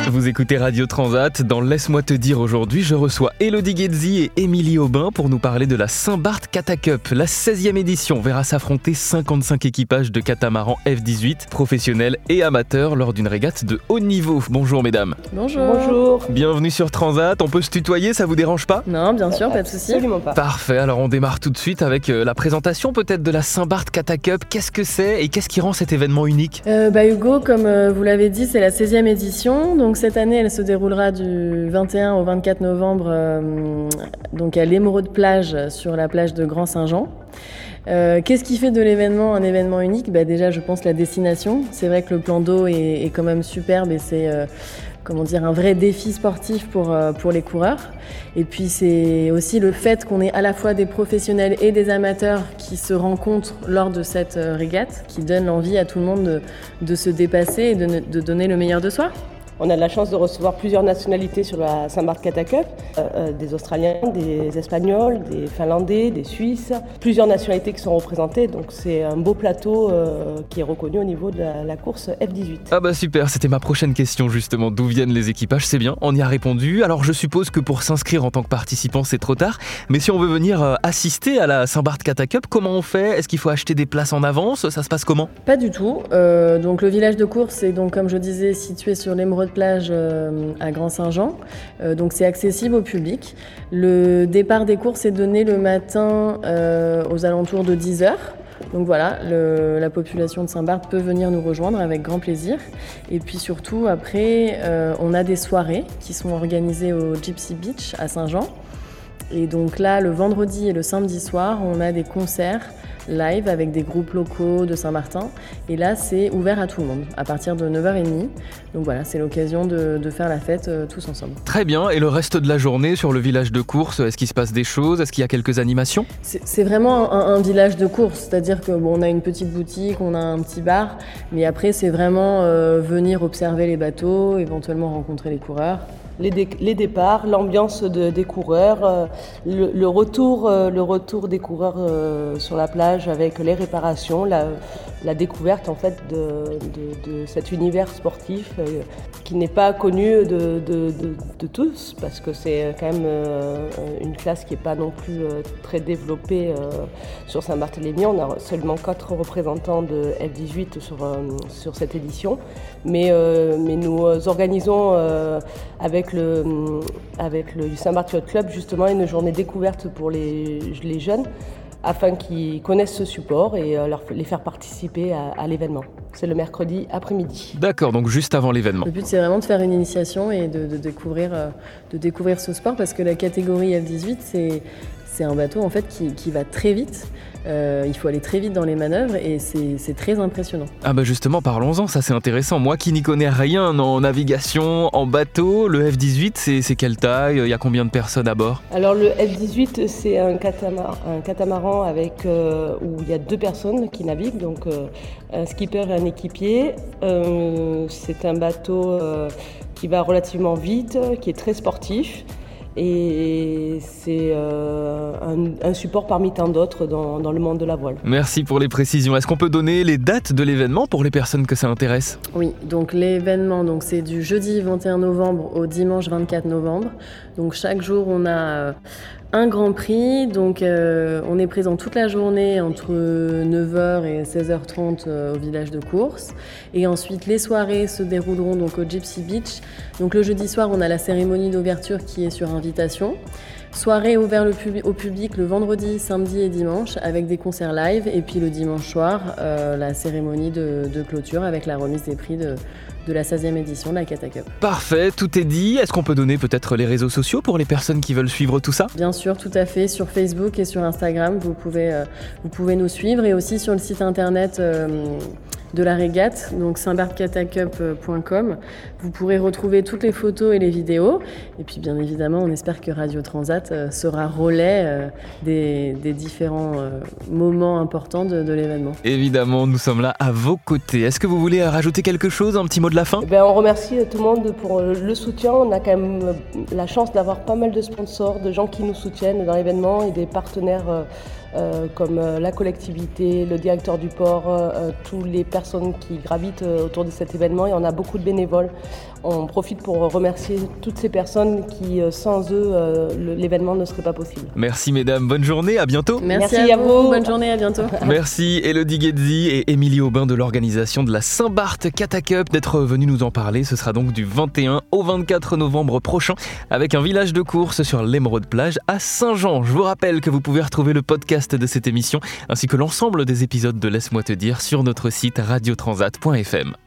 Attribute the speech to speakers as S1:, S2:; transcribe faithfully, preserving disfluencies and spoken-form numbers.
S1: Vous écoutez Radio Transat. Dans Laisse-moi te dire aujourd'hui, je reçois Elodie Guedzi et Émilie Aubin pour nous parler de la Saint-Barth Kata Cup. La seizième édition verra s'affronter cinquante-cinq équipages de catamarans F dix-huit, professionnels et amateurs, lors d'une régate de haut niveau. Bonjour mesdames.
S2: Bonjour.
S3: Bonjour.
S1: Bienvenue sur Transat. On peut se tutoyer, ça vous dérange pas ?
S2: Non, bien sûr, pas de souci.
S3: Absolument pas.
S1: Parfait, alors on démarre tout de suite avec la présentation peut-être de la Saint-Barth Kata Cup. Qu'est-ce que c'est et qu'est-ce qui rend cet événement unique ?
S2: euh, bah Hugo, comme euh, vous l'avez dit, c'est la seizième édition. Donc cette année, elle se déroulera du vingt et un au vingt-quatre novembre euh, donc à l'Émeraude Plage, sur la plage de Grand-Saint-Jean. Euh, qu'est-ce qui fait de l'événement un événement unique ? Bah déjà, je pense la destination. C'est vrai que le plan d'eau est, est quand même superbe et c'est euh, comment dire, un vrai défi sportif pour, euh, pour les coureurs. Et puis c'est aussi le fait qu'on ait à la fois des professionnels et des amateurs qui se rencontrent lors de cette euh, régate, qui donne l'envie à tout le monde de, de se dépasser et de, de donner le meilleur de soi.
S3: On a de la chance de recevoir plusieurs nationalités sur la Saint-Barth Kata Cup, euh, euh, des Australiens, des Espagnols, des Finlandais, des Suisses, plusieurs nationalités qui sont représentées, donc c'est un beau plateau euh, qui est reconnu au niveau de la, la course F dix-huit.
S1: Ah bah super, c'était ma prochaine question justement, d'où viennent les équipages, c'est bien, on y a répondu. Alors je suppose que pour s'inscrire en tant que participant c'est trop tard, mais si on veut venir euh, assister à la Saint-Barth Kata Cup, comment on fait ? Est-ce qu'il faut acheter des places en avance ? Ça se passe comment ?
S2: Pas du tout. Euh, donc le village de course est donc, comme je disais, situé sur l'Émeraude Plage euh, à Grand-Saint-Jean. Euh, donc c'est accessible au public. Le départ des courses est donné le matin euh, aux alentours de dix heures. Donc voilà, le, la population de Saint-Barth peut venir nous rejoindre avec grand plaisir. Et puis surtout, après, euh, on a des soirées qui sont organisées au Gypsy Beach à Saint-Jean. Et donc là, le vendredi et le samedi soir, on a des concerts live avec des groupes locaux de Saint-Martin. Et là, c'est ouvert à tout le monde, à partir de neuf heures trente. Donc voilà, c'est l'occasion de, de faire la fête euh, tous ensemble.
S1: Très bien, et le reste de la journée sur le village de course, est-ce qu'il se passe des choses ? Est-ce qu'il y a quelques animations ?
S2: C'est, c'est vraiment un, un village de course, c'est-à-dire qu'on bon, a une petite boutique, on a un petit bar, mais après, c'est vraiment euh, venir observer les bateaux, éventuellement rencontrer les coureurs.
S3: Les, dé- les départs, l'ambiance de, des coureurs, euh, le, le, retour, euh, le retour des coureurs euh, sur la plage avec les réparations, la, la découverte en fait de, de, de cet univers sportif euh, qui n'est pas connu de, de, de, de tous, parce que c'est quand même euh, une classe qui n'est pas non plus euh, très développée euh, sur Saint-Barthélemy. On a seulement quatre représentants de F dix-huit sur, euh, sur cette édition, mais, euh, mais nous organisons euh, avec Avec le, avec le Saint-Barth Yacht Club, justement, une journée découverte pour les, les jeunes afin qu'ils connaissent ce support et leur, les faire participer à, à l'événement. C'est le mercredi après-midi.
S1: D'accord, donc juste avant l'événement.
S2: Le but, c'est vraiment de faire une initiation et de, de, découvrir, de découvrir ce sport parce que la catégorie F dix-huit, c'est, c'est un bateau en fait, qui, qui va très vite. Euh, il faut aller très vite dans les manœuvres et c'est, c'est très impressionnant.
S1: Ah bah justement, parlons-en, ça c'est intéressant. Moi qui n'y connais rien en navigation, en bateau, le F dix-huit, c'est, c'est quelle taille ? Il y a combien de personnes à bord ?
S3: Alors le F dix-huit, c'est un, catamar- un catamaran avec, euh, où il y a deux personnes qui naviguent, donc euh, un skipper et un équipier. Euh, c'est un bateau euh, qui va relativement vite, qui est très sportif. Et c'est euh, un, un support parmi tant d'autres dans, dans le monde de la voile.
S1: Merci pour les précisions. Est-ce qu'on peut donner les dates de l'événement pour les personnes que ça intéresse ?
S2: Oui, donc l'événement, donc c'est du jeudi vingt et un novembre au dimanche vingt-quatre novembre. Donc chaque jour, on a euh, un grand prix. Donc euh, on est présent toute la journée entre neuf heures et seize heures trente euh, au village de course. Et ensuite, les soirées se dérouleront donc au Gypsy Beach. Donc le jeudi soir, on a la cérémonie d'ouverture qui est sur invitation. Soirée ouverte au public le vendredi, samedi et dimanche avec des concerts live. Et puis le dimanche soir, euh, la cérémonie de, de clôture avec la remise des prix de, de la seizième édition de la Kata Cup.
S1: Parfait, tout est dit. Est-ce qu'on peut donner peut-être les réseaux sociaux pour les personnes qui veulent suivre tout ça ?
S2: Bien sûr, tout à fait. Sur Facebook et sur Instagram, vous pouvez, euh, vous pouvez nous suivre. Et aussi sur le site internet euh, de la régate, donc saint barth kata cup point com. Vous pourrez retrouver toutes les photos et les vidéos. Et puis bien évidemment, on espère que Radio Transat euh, sera relais euh, des, des différents euh, moments importants de, de l'événement.
S1: Évidemment, nous sommes là à vos côtés. Est-ce que vous voulez rajouter quelque chose, un petit mot de la fin ?
S3: Eh bien, on remercie tout le monde pour le soutien. On a quand même la chance d'avoir pas mal de sponsors, de gens qui nous soutiennent dans l'événement et des partenaires euh, euh, comme euh, la collectivité, le directeur du port, euh, toutes les personnes qui gravitent euh, autour de cet événement. Et on a beaucoup de bénévoles. on profite pour remercier toutes ces personnes qui, sans eux, euh, l'événement ne serait pas possible.
S1: Merci mesdames, bonne journée, à bientôt.
S2: Merci,
S3: Merci
S2: à,
S3: à
S2: vous.
S3: vous,
S2: bonne journée, à bientôt.
S1: Merci Elodie Guedzi et Émilie Aubin de l'organisation de la Saint-Barth Catacup d'être venus nous en parler. Ce sera donc du vingt et un au vingt-quatre novembre prochain avec un village de course sur l'Émeraude Plage à Saint-Jean. Je vous rappelle que vous pouvez retrouver le podcast de cette émission ainsi que l'ensemble des épisodes de Laisse-moi te dire sur notre site radio transat point f m.